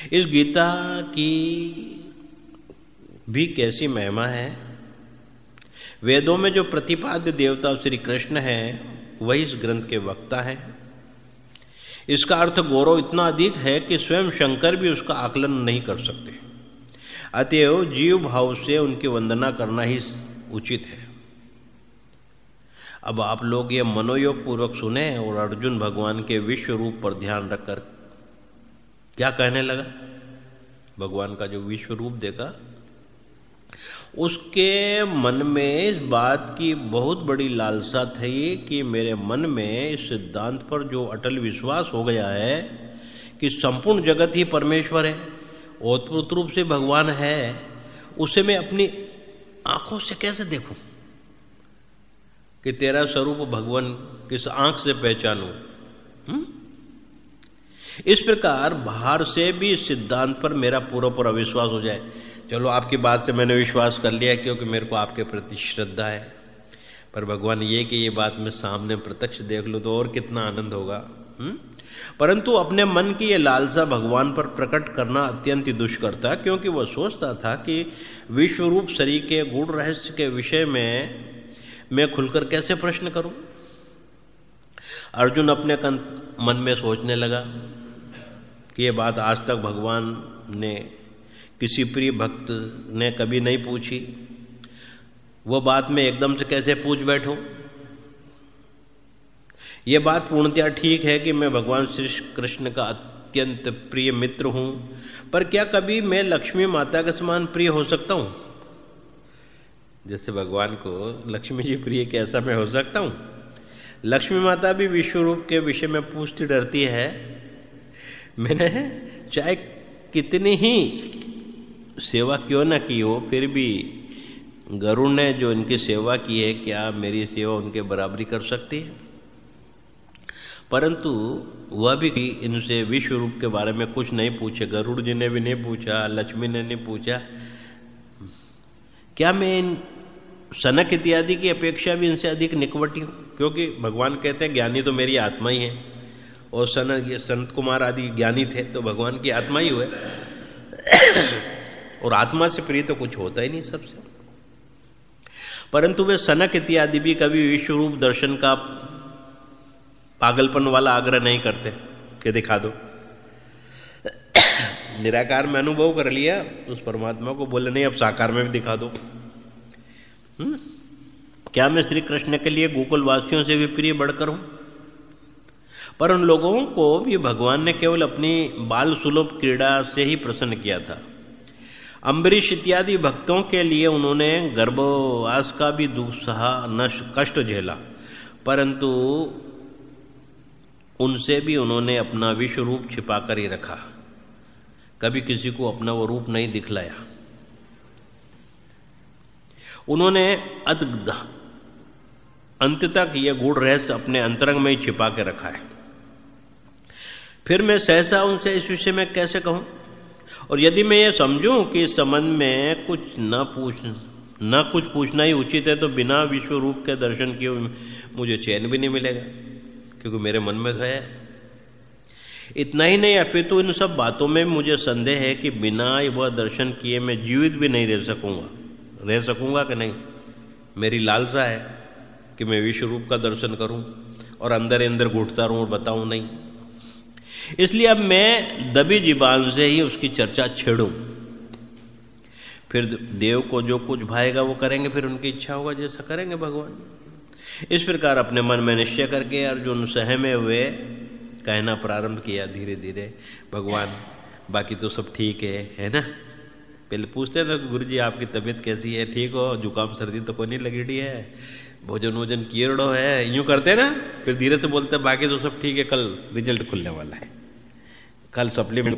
इस गीता की भी कैसी महिमा है। वेदों में जो प्रतिपाद्य देवता श्री कृष्ण है वही इस ग्रंथ के वक्ता है। इसका अर्थ गौरव इतना अधिक है कि स्वयं शंकर भी उसका आकलन नहीं कर सकते। अतएव जीव भाव से उनकी वंदना करना ही उचित है। अब आप लोग ये मनोयोग पूर्वक सुने और अर्जुन भगवान के विश्व रूप पर ध्यान रखकर क्या कहने लगा। भगवान का जो विश्व रूप देखा उसके मन में इस बात की बहुत बड़ी लालसा थी कि मेरे मन में इस सिद्धांत पर जो अटल विश्वास हो गया है कि संपूर्ण जगत ही परमेश्वर है, ओतप्रोत रूप से भगवान है, उसे मैं अपनी आंखों से कैसे देखूं कि तेरा स्वरूप भगवान किस आंख से पहचानूं। इस प्रकार बाहर से भी इस सिद्धांत पर मेरा पूरा विश्वास हो जाए। चलो आपकी बात से मैंने विश्वास कर लिया क्योंकि मेरे को आपके प्रति श्रद्धा है, पर भगवान ये कि ये बात मैं सामने प्रत्यक्ष देख लूं तो और कितना आनंद होगा। परंतु अपने मन की ये लालसा भगवान पर प्रकट करना अत्यंत ही दुष्कर था, क्योंकि वह सोचता था कि विश्व रूप शरीर के गूढ़ रहस्य के विषय में मैं खुलकर कैसे प्रश्न करूं। अर्जुन अपने मन में सोचने लगा कि ये बात आज तक भगवान ने किसी प्रिय भक्त ने कभी नहीं पूछी, वो बात मैं एकदम से कैसे पूछ बैठूं। ये बात पूर्णतया ठीक है कि मैं भगवान श्री कृष्ण का अत्यंत प्रिय मित्र हूं, पर क्या कभी मैं लक्ष्मी माता के समान प्रिय हो सकता हूं। जैसे भगवान को लक्ष्मी जी प्रिय कैसा मैं हो सकता हूं। लक्ष्मी माता भी विश्व रूप के विषय में पूछती डरती है। मैंने चाहे कितनी ही सेवा क्यों न की हो, फिर भी गरुड़ ने जो इनकी सेवा की है, क्या मेरी सेवा उनके बराबरी कर सकती है। परंतु वह भी इनसे विश्व रूप के बारे में कुछ नहीं पूछे। गरुड़ जी ने भी नहीं पूछा, लक्ष्मी ने नहीं पूछा। क्या मैं इन सनक इत्यादि की अपेक्षा भी इनसे अधिक निकटवर्ती हूं, क्योंकि भगवान कहते हैं ज्ञानी तो मेरी आत्मा ही है, और सनक ये संत कुमार आदि ज्ञानी थे तो भगवान की आत्मा ही हुए। और आत्मा से प्रिय तो कुछ होता ही नहीं सबसे। परंतु वे सनक इत्यादि भी कभी विश्व रूप दर्शन का पागलपन वाला आग्रह नहीं करते कि दिखा दो। निराकार में अनुभव कर लिया उस परमात्मा को, बोले नहीं अब साकार में भी दिखा दो। क्या मैं श्री कृष्ण के लिए गोकुल वासियों से भी प्रिय बढ़कर हूं। पर उन लोगों को भी भगवान ने केवल अपनी बाल सुलभ क्रीड़ा से ही प्रसन्न किया था। अम्बरीश इत्यादि भक्तों के लिए उन्होंने गर्भवास का भी दुख सहा, कष्ट झेला, परंतु उनसे भी उन्होंने अपना विश्व रूप छिपाकर ही रखा, कभी किसी को अपना वो रूप नहीं दिखलाया। उन्होंने अंत तक यह गूढ़ रहस्य अपने अंतरंग में ही छिपा के रखा है। फिर मैं सहसा उनसे इस विषय में कैसे कहूं। और यदि मैं ये समझूं कि इस संबंध में कुछ न कुछ पूछना ही उचित है, तो बिना विश्व रूप के दर्शन किए मुझे चैन भी नहीं मिलेगा, क्योंकि मेरे मन में है। इतना ही नहीं, अपितु इन सब बातों में मुझे संदेह है कि बिना वह दर्शन किए मैं जीवित भी नहीं रह सकूंगा कि नहीं। मेरी लालसा है कि मैं विश्व रूप का दर्शन करूं और अंदर घुटता रहूं और बताऊं नहीं। इसलिए अब मैं दबी जीबान से ही उसकी चर्चा छेड़ूं। फिर देव को जो कुछ भाएगा वो करेंगे, फिर उनकी इच्छा होगा जैसा करेंगे भगवान। इस प्रकार अपने मन में निश्चय करके अर्जुन सहमे हुए कहना प्रारंभ किया धीरे धीरे, भगवान बाकी तो सब ठीक है ना। पहले पूछते थे गुरु जी आपकी तबीयत कैसी है, ठीक हो, जुकाम सर्दी तो कोई नहीं लगी है, भोजन किए रड़ो है, यूं करते ना। फिर धीरे से बोलते बाकी तो सब ठीक है, कल रिजल्ट खुलने वाला है, कल सप्लीमेंट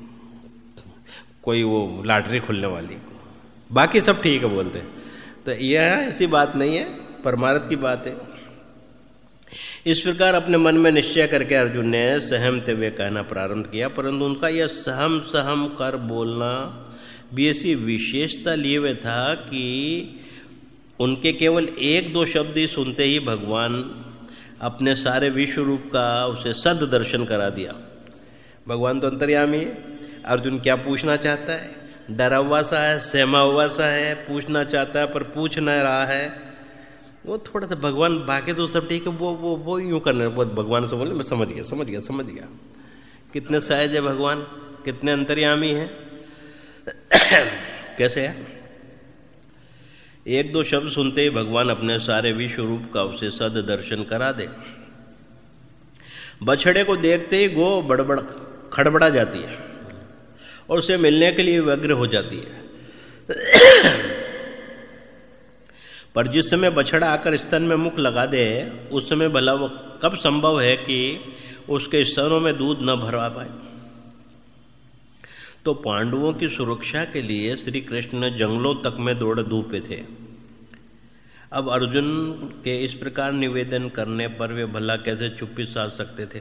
कोई वो लॉटरी खुलने वाली, बाकी सब ठीक है बोलते। तो यह ऐसी बात नहीं है, परमार्थ की बात है। इस प्रकार अपने मन में निश्चय करके अर्जुन ने सहमते हुए कहना प्रारंभ किया, परंतु उनका यह सहम कर बोलना भी ऐसी विशेषता लिए हुए था कि उनके केवल एक दो शब्द ही सुनते ही भगवान अपने सारे विश्व रूप का उसे सद दर्शन करा दिया। भगवान तो अंतर्यामी है। अर्जुन क्या पूछना चाहता है? डरा हुआ सा है, सहमा हुआ सा है, पूछना चाहता है पर पूछ न रहा है। वो थोड़ा सा भगवान, बाकी तो सब ठीक है, वो यूं करने, वो भगवान से बोले मैं समझ गया। कितने सहज है भगवान, कितने अंतर्यामी है। कैसे है? एक दो शब्द सुनते ही भगवान अपने सारे विश्व रूप का उसे सद दर्शन करा दे। बछड़े को देखते ही गो खड़बड़ा जाती है और उसे मिलने के लिए व्यग्र हो जाती है। पर जिस समय बछड़ा आकर स्तन में मुख लगा दे, उस समय भला वो कब संभव है कि उसके स्तनों में दूध न भरवा पाए। तो पांडवों की सुरक्षा के लिए श्री कृष्ण जंगलों तक में दौड़ धूपे थे। अब अर्जुन के इस प्रकार निवेदन करने पर वे भला कैसे चुप्पी साध सकते थे।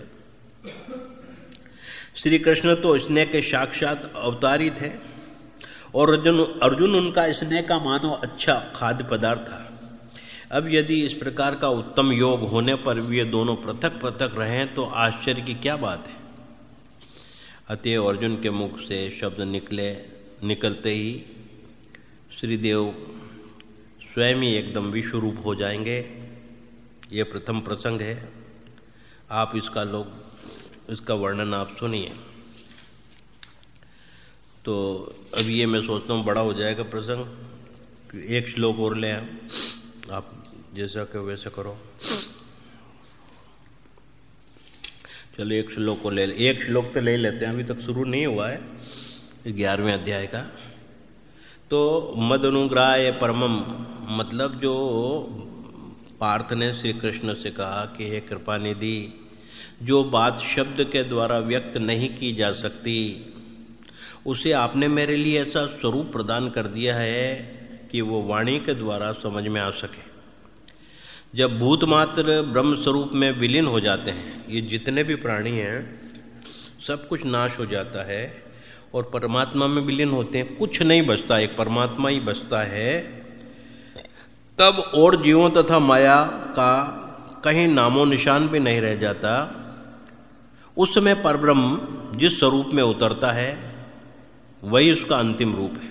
श्री कृष्ण तो स्नेह के साक्षात अवतारी थे और अर्जुन उनका स्नेह का मानो अच्छा खाद्य पदार्थ था। अब यदि इस प्रकार का उत्तम योग होने पर वे दोनों पृथक पृथक रहें तो आश्चर्य की क्या बात है। अतएव अर्जुन के मुख से शब्द निकलते ही श्रीदेव स्वयं ही एकदम विश्व रूप हो जाएंगे। ये प्रथम प्रसंग है। आप इसका वर्णन आप सुनिए। तो अब ये मैं सोचता हूँ बड़ा हो जाएगा प्रसंग, एक श्लोक और ले आप जैसा कहो वैसा करो। चलो एक श्लोक को एक श्लोक तो ले लेते हैं, अभी तक शुरू नहीं हुआ है 11वें अध्याय का। तो मद अनुग्राय परमम, मतलब जो पार्थ ने श्री कृष्ण से कहा कि हे कृपा निधि, जो बात शब्द के द्वारा व्यक्त नहीं की जा सकती उसे आपने मेरे लिए ऐसा स्वरूप प्रदान कर दिया है कि वो वाणी के द्वारा समझ में आ सके। जब भूत मात्र ब्रह्म स्वरूप में विलीन हो जाते हैं, ये जितने भी प्राणी हैं सब कुछ नाश हो जाता है और परमात्मा में विलीन होते हैं, कुछ नहीं बचता, एक परमात्मा ही बचता है। तब और जीवों तथा माया का कहीं नामो निशान भी नहीं रह जाता। उस समय परब्रह्म जिस स्वरूप में उतरता है वही उसका अंतिम रूप है।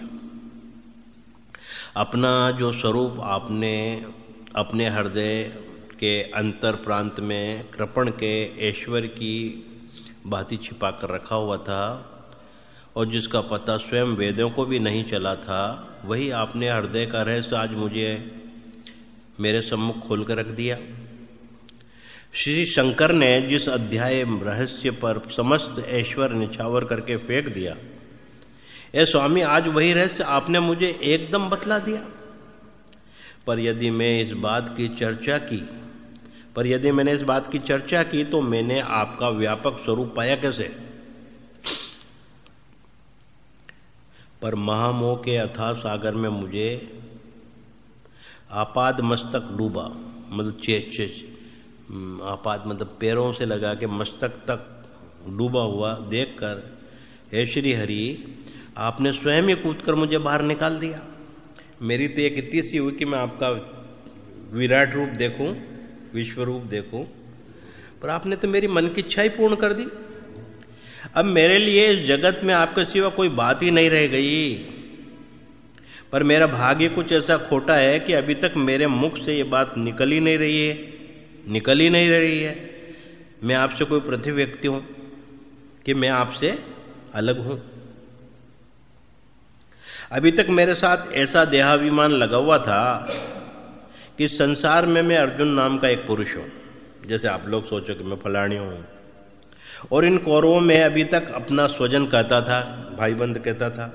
अपना जो स्वरूप आपने अपने हृदय के अंतर प्रांत में कृपण के ऐश्वर्य की भांति छिपा कर रखा हुआ था और जिसका पता स्वयं वेदों को भी नहीं चला था, वही आपने हृदय का रहस्य आज मुझे मेरे सम्मुख खोल कर रख दिया। श्री शंकर ने जिस अध्याय रहस्य पर समस्त ऐश्वर्य निछावर करके फेंक दिया, ए स्वामी आज वही रहस्य आपने मुझे एकदम बतला दिया। पर यदि मैंने इस बात की चर्चा की तो मैंने आपका व्यापक स्वरूप पाया कैसे? पर महामोह के अथाह सागर में मुझे आपाद मस्तक डूबा, मतलब आपाद मतलब पैरों से लगा के मस्तक तक डूबा हुआ देखकर, हे श्री हरि, आपने स्वयं ही कूदकर मुझे बाहर निकाल दिया। मेरी तो एक इतनी सी हुई कि मैं आपका विराट रूप देखूं, विश्व रूप देखूं, पर आपने तो मेरी मन की इच्छा ही पूर्ण कर दी। अब मेरे लिए इस जगत में आपके सिवा कोई बात ही नहीं रह गई। पर मेरा भाग्य कुछ ऐसा खोटा है कि अभी तक मेरे मुख से ये बात निकल ही नहीं रही है। मैं आपसे कोई पृथ्वी व्यक्ति हूं कि मैं आपसे अलग हूं। अभी तक मेरे साथ ऐसा देहाभिमान लगा हुआ था कि संसार में मैं अर्जुन नाम का एक पुरुष हूं, जैसे आप लोग सोचो कि मैं फलानी हूं। और इन कौरवों में अभी तक अपना स्वजन कहता था, भाईबंध कहता था।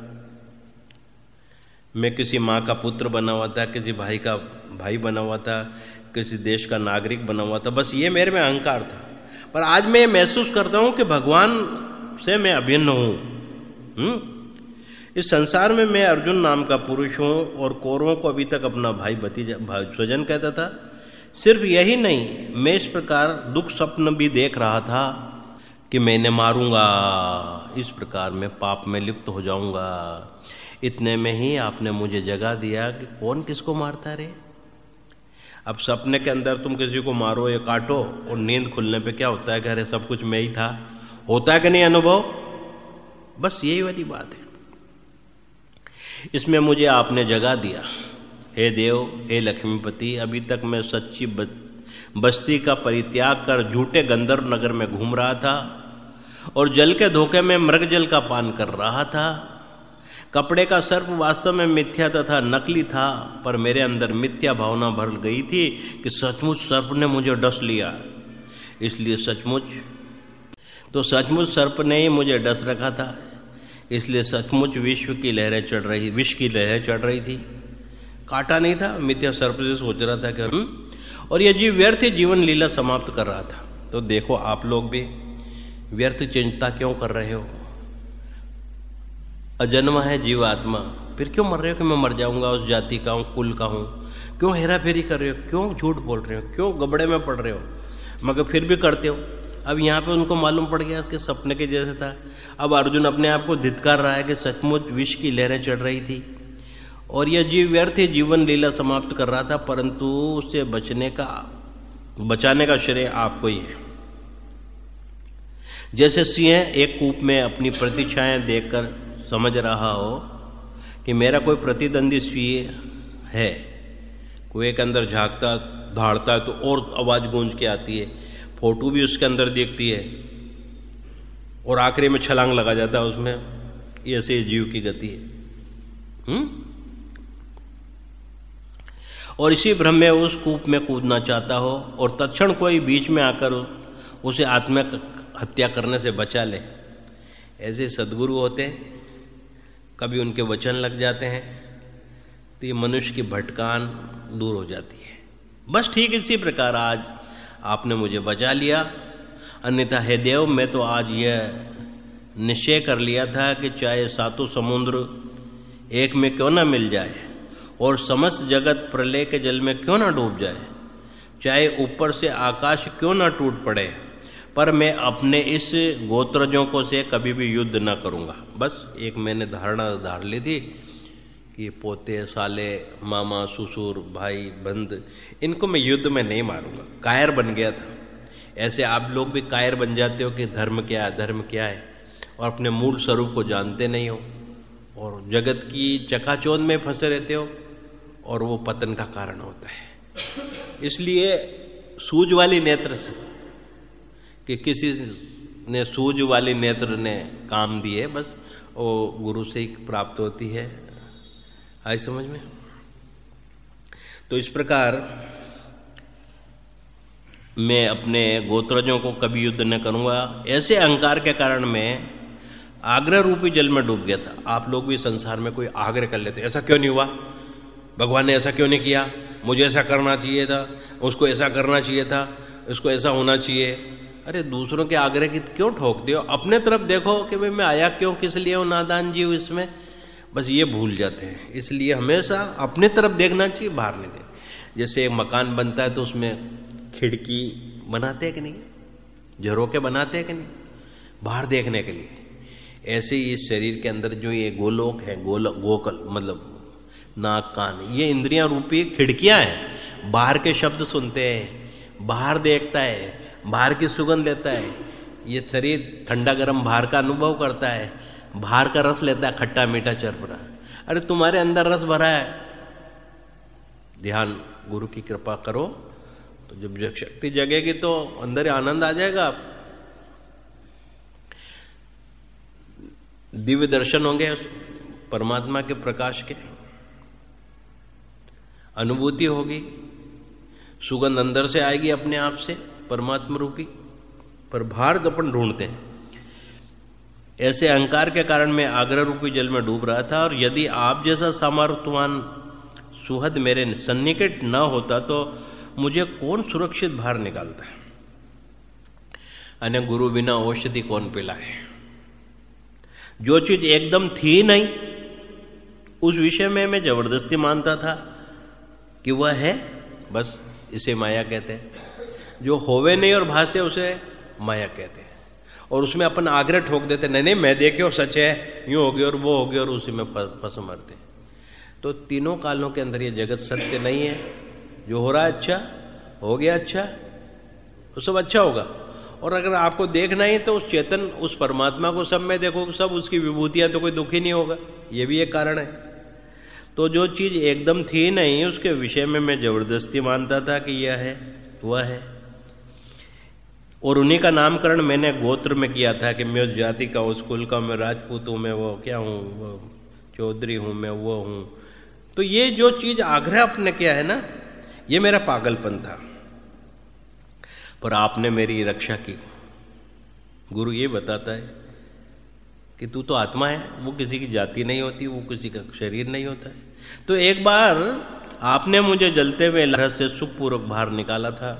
मैं किसी माँ का पुत्र बना हुआ था, किसी भाई का भाई बना हुआ था, किसी देश का नागरिक बना हुआ था। बस ये मेरे में अहंकार था। पर आज मैं महसूस करता हूं कि भगवान से मैं अभिन्न हूं। इस संसार में मैं अर्जुन नाम का पुरुष हूं और कौरवों को अभी तक अपना भाई भतीजा स्वजन कहता था। सिर्फ यही नहीं, मैं इस प्रकार दुख स्वप्न भी देख रहा था कि मैं इन्हें मारूंगा, इस प्रकार मैं पाप में लिप्त हो जाऊंगा। इतने में ही आपने मुझे जगा दिया कि कौन किसको मारता रे। अब सपने के अंदर तुम किसी को मारो या काटो और नींद खुलने पे क्या होता है कि अरे सब कुछ मैं ही था। होता है कि नहीं अनुभव? बस यही वाली बात है। इसमें मुझे आपने जगा दिया। हे देव, हे लक्ष्मीपति, अभी तक मैं सच्ची बस्ती का परित्याग कर झूठे गंधर्व नगर में घूम रहा था और जल के धोखे में मृग जल का पान कर रहा था। कपड़े का सर्प वास्तव में मिथ्या तथा नकली था, पर मेरे अंदर मिथ्या भावना भर गई थी कि सचमुच सर्प ने मुझे डस लिया। इसलिए सचमुच सर्प ने ही मुझे डस रखा था, इसलिए सचमुच विष की लहरें चढ़ रही थी। काटा नहीं था, मिथ्या सर्प से सोच रहा था कि और यह जीव व्यर्थ जीवन लीला समाप्त कर रहा था। तो देखो, आप लोग भी व्यर्थ चिंता क्यों कर रहे हो? अजन्मा है जीव आत्मा, फिर क्यों मर रहे हो कि मैं मर जाऊंगा, उस जाति का हूं, कुल का हूं? क्यों हेरा फेरी कर रहे हो? क्यों झूठ बोल रहे हो? क्यों गबड़े में पड़ रहे हो? मगर फिर भी करते हो। अब यहाँ पे उनको मालूम पड़ गया कि सपने के जैसे था। अब अर्जुन अपने आप को धिक्कार रहा है कि सचमुच विष की लहरें चढ़ रही थी और यह जीव व्यर्थ जीवन लीला समाप्त कर रहा था, परंतु उससे बचाने का श्रेय आपको ही है। जैसे सिंह एक कूप में अपनी प्रतीक्षाएं देखकर समझ रहा हो कि मेरा कोई प्रतिद्वंदी सिंह है, कुएं के अंदर झांकता धाड़ता है तो और आवाज गूंज के आती है, फोटो भी उसके अंदर दिखती है और आखिरी में छलांग लगा जाता है उसमें। ऐसे जीव की गति है। और इसी भ्रम में उस कूप में कूदना चाहता हो और तत्क्षण कोई बीच में आकर उसे आत्महत्या करने से बचा ले। ऐसे सद्गुरु होते हैं, कभी उनके वचन लग जाते हैं तो ये मनुष्य की भटकान दूर हो जाती है। बस ठीक इसी प्रकार आज आपने मुझे बचा लिया, अन्यथा हे देव, मैं तो आज यह निश्चय कर लिया था कि चाहे सातों समुद्र एक में क्यों ना मिल जाए और समस्त जगत प्रलय के जल में क्यों ना डूब जाए, चाहे ऊपर से आकाश क्यों ना टूट पड़े, पर मैं अपने इस गोत्रजों को से कभी भी युद्ध न करूंगा। बस एक मैंने धारणा धार ली थी कि पोते, साले, मामा, ससुर, भाई, बंद, इनको मैं युद्ध में नहीं मारूंगा। कायर बन गया था। ऐसे आप लोग भी कायर बन जाते हो कि धर्म क्या है, धर्म क्या है, और अपने मूल स्वरूप को जानते नहीं हो और जगत की चकाचौंध में फंसे रहते हो और वो पतन का कारण होता है। इसलिए सूझ वाली नेत्र से कि किसी ने सूझ वाली नेत्र ने काम दिए, बस वो गुरु से ही प्राप्त होती है। आई समझ में? तो इस प्रकार मैं अपने गोत्रजों को कभी युद्ध न करूंगा। ऐसे अहंकार के कारण मैं आग्रह रूपी जल में डूब गया था। आप लोग भी संसार में कोई आग्रह कर लेते, ऐसा क्यों नहीं हुआ, भगवान ने ऐसा क्यों नहीं किया, मुझे ऐसा करना चाहिए था, उसको ऐसा करना चाहिए था, उसको ऐसा होना चाहिए। अरे दूसरों के आग्रह की क्यों ठोकते हो? अपने तरफ देखो कि भाई मैं आया क्यों, किस लिए हूं नादान जीव इसमें। बस ये भूल जाते हैं। इसलिए हमेशा अपने तरफ देखना चाहिए, बाहर नहीं देखना। जैसे एक मकान बनता है तो उसमें खिड़की बनाते हैं कि नहीं, झरोके बनाते हैं कि नहीं, बाहर देखने के लिए। ऐसे ही इस शरीर के अंदर जो ये गोलोक है, गोकल मतलब नाक, कान, ये इंद्रियां रूपी खिड़कियां हैं। बाहर के शब्द सुनते हैं, बाहर देखता है, बाहर की सुगंध लेता है। ये शरीर ठंडा गर्म बाहर का अनुभव करता है, बाहर का रस लेता है, खट्टा मीठा चरपरा। अरे तुम्हारे अंदर रस भरा है, ध्यान गुरु की कृपा करो तो जब शक्ति जगेगी तो अंदर आनंद आ जाएगा। दिव्य दर्शन होंगे परमात्मा के प्रकाश के, अनुभूति होगी, सुगंध अंदर से आएगी अपने आप से परमात्मा रूपी। पर बाहर अपन ढूंढते हैं। ऐसे अहंकार के कारण मैं आग्रह रूपी जल में डूब रहा था, और यदि आप जैसा सामर्थ्यवान सुहद मेरे सन्निकट न होता तो मुझे कौन सुरक्षित बाहर निकालता है। अन्य गुरु बिना औषधि कौन पिलाए। जो चीज एकदम थी नहीं उस विषय में मैं जबरदस्ती मानता था कि वह है, बस इसे माया कहते हैं। जो होवे नहीं और भाष्य उसे माया कहते हैं। और उसमें अपन आग्रह ठोक देते, नहीं मैं देखे और सच है, यूं हो गया और वो हो गया, और उसी में फंस मरते। तो तीनों कालों के अंदर ये जगत सत्य नहीं है। जो हो रहा है अच्छा, हो गया अच्छा, तो सब अच्छा होगा, और अगर आपको देखना ही तो उस चेतन, उस परमात्मा को सब में देखो, सब उसकी विभूतियां, तो कोई दुखी नहीं होगा। ये भी एक कारण है। तो जो चीज एकदम थी नहीं, उसके विषय में मैं जबरदस्ती मानता था कि यह है, वह है। और उन्हीं का नामकरण मैंने गोत्र में किया था कि मैं उस जाति का, उस कुल का, मैं राजपूत हूं, मैं वो क्या हूं, वो चौधरी हूं, मैं वो हूं। तो ये जो चीज आग्रह आपने किया है ना, ये मेरा पागलपन था। पर आपने मेरी रक्षा की। गुरु ये बताता है कि तू तो आत्मा है, वो किसी की जाति नहीं होती, वो किसी का शरीर नहीं होता है। तो एक बार आपने मुझे जलते हुए लहर से सुखपूर्वक बाहर निकाला था।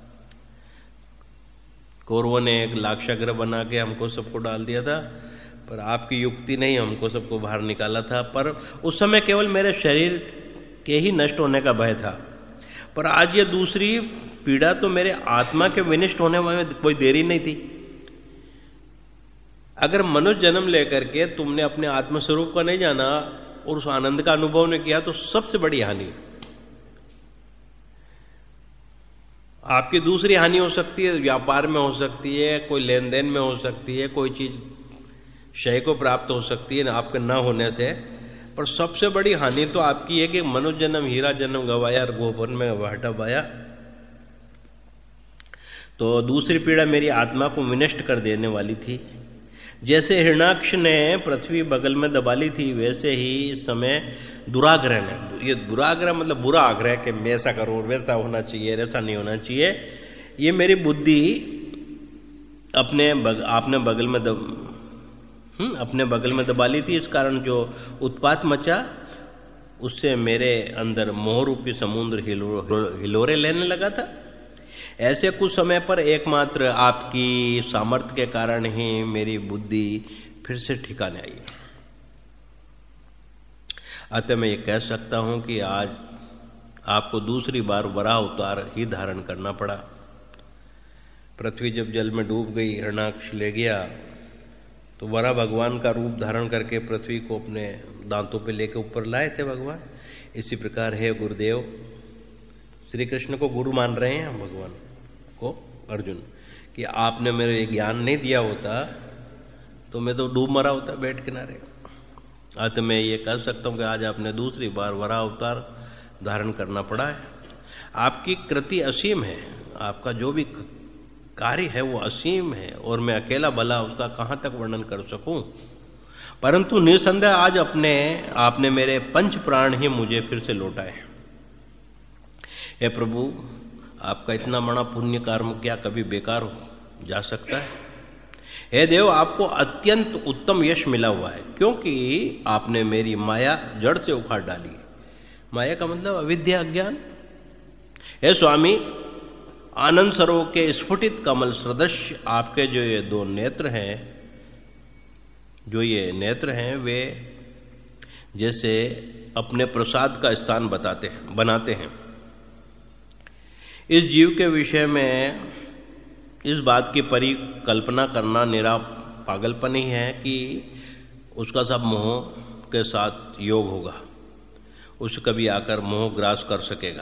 कौरवों ने एक लाक्षागृह बना के हमको सबको डाल दिया था, पर आपकी युक्ति नहीं हमको सबको बाहर निकाला था। पर उस समय केवल मेरे शरीर के ही नष्ट होने का भय था। पर आज ये दूसरी पीड़ा तो मेरे आत्मा के विनिष्ट होने में कोई देरी नहीं थी। अगर मनुष्य जन्म लेकर के तुमने अपने आत्मस्वरूप को नहीं जाना और उस आनंद का अनुभव नहीं किया, तो सबसे बड़ी हानि। आपकी दूसरी हानि हो सकती है, व्यापार में हो सकती है, कोई लेन देन में हो सकती है, कोई चीज क्षय को प्राप्त हो सकती है आपके न होने से। पर सबसे बड़ी हानि तो आपकी है कि मनुष्य जन्म, हीरा जन्म गवाया और गोबर में भाटा पाया। तो दूसरी पीड़ा मेरी आत्मा को विनष्ट कर देने वाली थी। जैसे हिरणाक्ष ने पृथ्वी बगल में दबा ली थी, वैसे ही इस समय दुराग्रह ने, ये दुराग्रह मतलब बुरा आग्रह कि मैं ऐसा करूं, वैसा होना चाहिए, ऐसा नहीं होना चाहिए, ये मेरी बुद्धि आपने बगल में अपने बगल में दबा ली थी। इस कारण जो उत्पात मचा, उससे मेरे अंदर मोह रूपी समुद्र हिलोरे लेने लगा था। ऐसे कुछ समय पर एकमात्र आपकी सामर्थ्य के कारण ही मेरी बुद्धि फिर से ठिकाने आई। अतः मैं ये कह सकता हूं कि आज आपको दूसरी बार वराह अवतार ही धारण करना पड़ा। पृथ्वी जब जल में डूब गई, हिरणाक्ष ले गया, तो वराह भगवान का रूप धारण करके पृथ्वी को अपने दांतों पे लेके ऊपर लाए थे भगवान। इसी प्रकार है गुरुदेव, श्री कृष्ण को गुरु मान रहे हैं हम भगवान को, अर्जुन, कि आपने मेरे ज्ञान नहीं दिया होता तो मैं तो डूब मरा होता बैठ किनारे। अतः मैं ये कह सकता हूं कि आज आपने दूसरी बार वराह अवतार धारण करना पड़ा है। आपकी कृति असीम है, आपका जो भी कार्य है वो असीम है, और मैं अकेला भला उसका कहां तक वर्णन कर सकूं। परंतु निसंदेह आज आपने मेरे पंच प्राण ही मुझे फिर से लौटाए। हे प्रभु, आपका इतना बड़ा पुण्य कर्म क्या कभी बेकार हो जा सकता है? हे देव, आपको अत्यंत उत्तम यश मिला हुआ है, क्योंकि आपने मेरी माया जड़ से उखाड़ डाली। माया का मतलब अविद्या, अज्ञान। हे स्वामी, आनंद सरोवर के स्फुटित कमल सदृश आपके जो ये दो नेत्र हैं, वे जैसे अपने प्रसाद का स्थान बनाते हैं। इस जीव के विषय में इस बात की परिकल्पना करना निरा पागलपन ही है कि उसका सब मोह के साथ योग होगा, उसे कभी आकर मोह ग्रास कर सकेगा।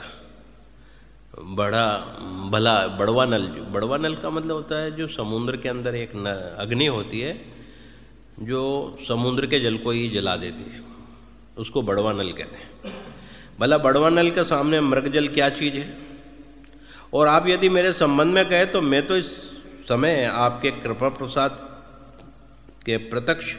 बड़वा नल का मतलब होता है जो समुद्र के अंदर एक अग्नि होती है जो समुद्र के जल को ही जला देती है, उसको बड़वा नल कहते हैं। भला बड़वा नल के सामने मृगजल क्या चीज है? और आप यदि मेरे संबंध में कहे तो मैं तो इस समय आपके कृपा प्रसाद के प्रत्यक्ष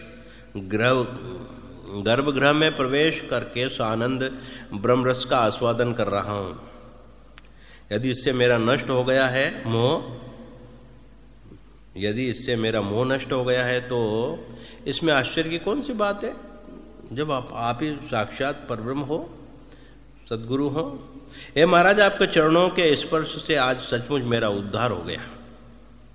गर्भगृह में प्रवेश करके सानंद ब्रह्मरस का आस्वादन कर रहा हूं। यदि इससे मेरा नष्ट हो गया है मोह नष्ट हो गया है, तो इसमें आश्चर्य की कौन सी बात है, जब आप ही साक्षात परब्रह्म हो, सद्गुरु हो। हे महाराज, आपके चरणों के स्पर्श से आज सचमुच मेरा उद्धार हो गया।